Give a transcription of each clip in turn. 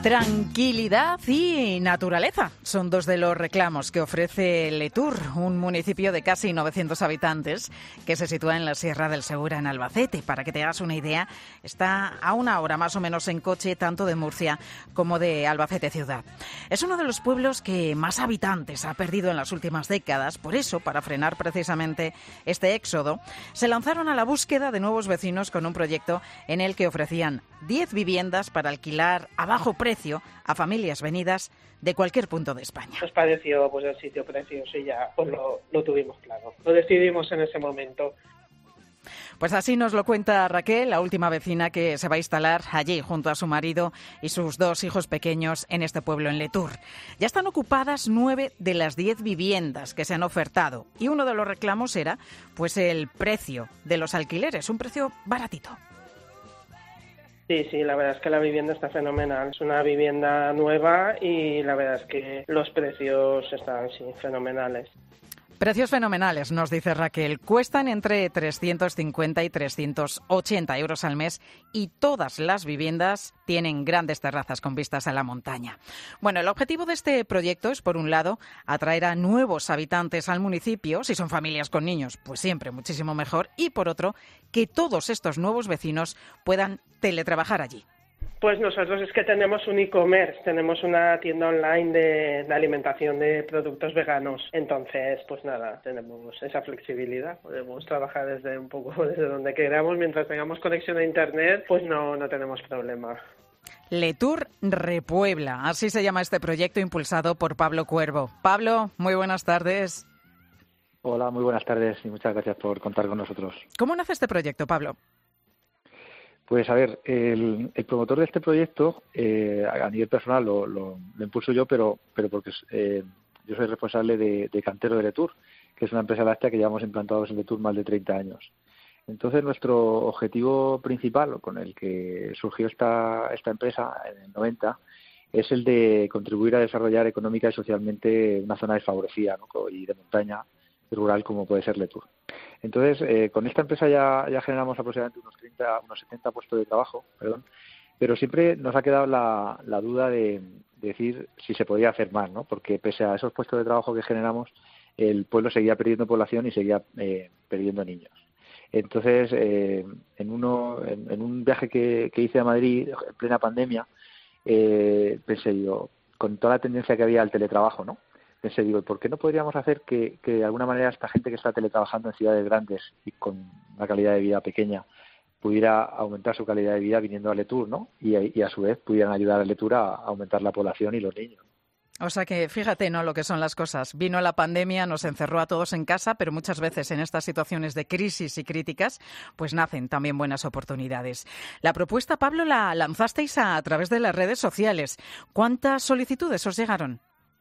Tranquilidad y naturaleza son dos de los reclamos que ofrece Letur, un municipio de casi 900 habitantes que se sitúa en la Sierra del Segura, en Albacete. Para que te hagas una idea, está a una hora más o menos en coche tanto de Murcia como de Albacete ciudad. Es uno de los pueblos que más habitantes ha perdido en las últimas décadas. Por eso, para frenar precisamente este éxodo, se lanzaron a la búsqueda de nuevos vecinos con un proyecto en el que ofrecían 10 viviendas para alquilar a bajo precio a familias venidas de cualquier punto de España. Nos pareció pues el sitio precioso y ya pues lo tuvimos claro. Lo decidimos en ese momento. Pues así nos lo cuenta Raquel, la última vecina que se va a instalar allí junto a su marido y sus 2 hijos pequeños en este pueblo, en Letur. Ya están ocupadas 9 de las 10 viviendas que se han ofertado y uno de los reclamos era pues el precio de los alquileres, un precio baratito. Sí, la verdad es que la vivienda está fenomenal. Es una vivienda nueva y la verdad es que los precios están fenomenales. Precios fenomenales, nos dice Raquel. Cuestan entre 350 y 380 euros al mes y todas las viviendas tienen grandes terrazas con vistas a la montaña. Bueno, el objetivo de este proyecto es, por un lado, atraer a nuevos habitantes al municipio. Si son familias con niños, pues siempre muchísimo mejor. Y, por otro, que todos estos nuevos vecinos puedan teletrabajar allí. Pues nosotros es que tenemos un e-commerce, tenemos una tienda online de alimentación de productos veganos. Entonces, pues nada, tenemos esa flexibilidad. Podemos trabajar desde donde queramos. Mientras tengamos conexión a internet, pues no tenemos problema. Letur Repuebla, así se llama este proyecto impulsado por Pablo Cuervo. Pablo, muy buenas tardes. Hola, muy buenas tardes y muchas gracias por contar con nosotros. ¿Cómo nace este proyecto, Pablo? Pues a ver, el promotor de este proyecto, a nivel personal lo impulso yo, pero porque yo soy responsable de Cantero de Letur, que es una empresa láctea que llevamos implantados en Letur más de 30 años. Entonces, nuestro objetivo principal, con el que surgió esta empresa en el 90, es el de contribuir a desarrollar económica y socialmente una zona desfavorecida, ¿no? Y de montaña y rural como puede ser Letur. Entonces, con esta empresa ya generamos aproximadamente unos 70 puestos de trabajo, pero siempre nos ha quedado la duda de decir si se podía hacer más, ¿no? Porque pese a esos puestos de trabajo que generamos, el pueblo seguía perdiendo población y seguía perdiendo niños. Entonces, en un viaje que hice a Madrid en plena pandemia, pensé yo, con toda la tendencia que había al teletrabajo, ¿no? Pensé, digo, ¿por qué no podríamos hacer que de alguna manera esta gente que está teletrabajando en ciudades grandes y con una calidad de vida pequeña pudiera aumentar su calidad de vida viniendo a Letur, ¿no? Y a su vez pudieran ayudar a Letur a aumentar la población y los niños. O sea que fíjate, ¿no?, lo que son las cosas. Vino la pandemia, nos encerró a todos en casa, pero muchas veces en estas situaciones de crisis y críticas, pues nacen también buenas oportunidades. La propuesta, Pablo, la lanzasteis a través de las redes sociales. ¿Cuántas solicitudes os llegaron?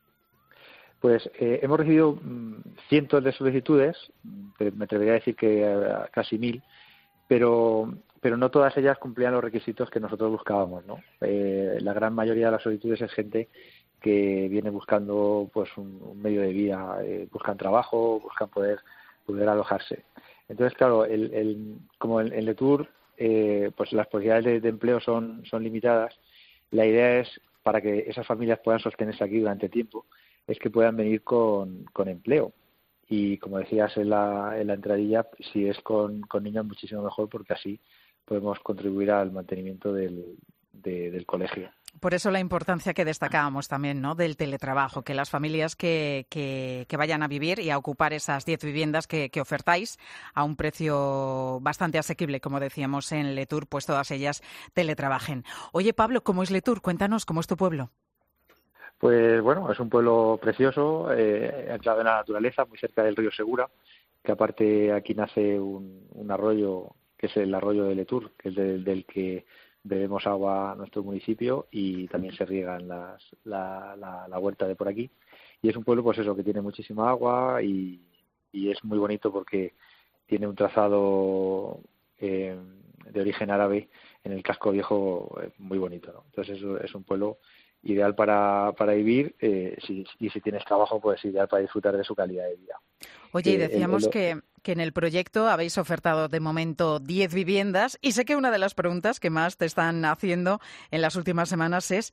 Pues hemos recibido cientos de solicitudes, me atrevería a decir que casi 1000, pero no todas ellas cumplían los requisitos que nosotros buscábamos, ¿no? La gran mayoría de las solicitudes es gente que viene buscando pues un medio de vida, buscan trabajo, buscan poder alojarse. Entonces, claro, como en Letur pues las posibilidades de empleo son limitadas, la idea es, para que esas familias puedan sostenerse aquí durante tiempo, es que puedan venir con empleo. Y como decías en la entradilla, si es con niños muchísimo mejor, porque así podemos contribuir al mantenimiento del colegio. Por eso la importancia que destacábamos también, ¿no?, del teletrabajo, que las familias que vayan a vivir y a ocupar esas 10 viviendas que ofertáis a un precio bastante asequible, como decíamos en Letur, pues todas ellas teletrabajen. Oye, Pablo, ¿cómo es Letur? Cuéntanos, ¿cómo es tu pueblo? Pues bueno, es un pueblo precioso, anclado en la naturaleza, muy cerca del río Segura, que aparte aquí nace un arroyo, que es el arroyo de Letur, que es del que bebemos agua a nuestro municipio, y también se riega en la huerta de por aquí. Y es un pueblo, pues eso, que tiene muchísima agua y es muy bonito porque tiene un trazado de origen árabe en el casco viejo muy bonito, ¿no? Entonces es un pueblo ideal para vivir, y si tienes trabajo, pues ideal para disfrutar de su calidad de vida. Oye, y decíamos que en el proyecto habéis ofertado de momento 10 viviendas, y sé que una de las preguntas que más te están haciendo en las últimas semanas es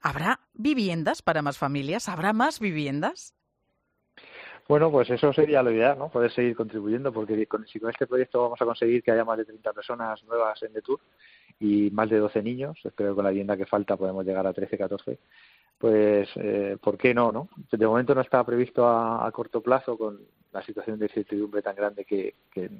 ¿Habrá viviendas para más familias? ¿Habrá más viviendas? Bueno, pues eso sería lo ideal, ¿no? Poder seguir contribuyendo, porque si con este proyecto vamos a conseguir que haya más de 30 personas nuevas en Letour y más de 12 niños, espero que con la vivienda que falta podemos llegar a 13, 14, pues ¿por qué no, no? De momento no está previsto a corto plazo con la situación de incertidumbre tan grande que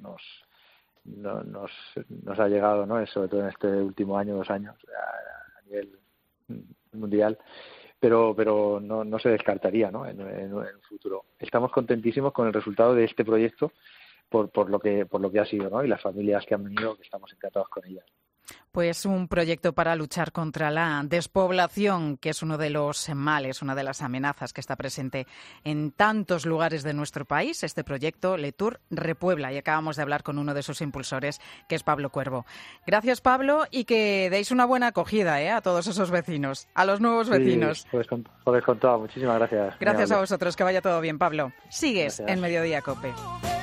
nos ha llegado, ¿no? Sobre todo en este último año, 2 años, a nivel mundial, pero no se descartaría, ¿no? En el futuro. Estamos contentísimos con el resultado de este proyecto por lo que ha sido, ¿no? Y las familias que han venido, que estamos encantados con ellas. Pues un proyecto para luchar contra la despoblación, que es uno de los males, una de las amenazas que está presente en tantos lugares de nuestro país. Este proyecto, Letour Repuebla, y acabamos de hablar con uno de sus impulsores, que es Pablo Cuervo. Gracias, Pablo, y que deis una buena acogida a todos esos vecinos, a los nuevos vecinos. Sí, pues con todo. Muchísimas gracias. Gracias a vosotros, que vaya todo bien, Pablo. Sigues Gracias. en Mediodía COPE.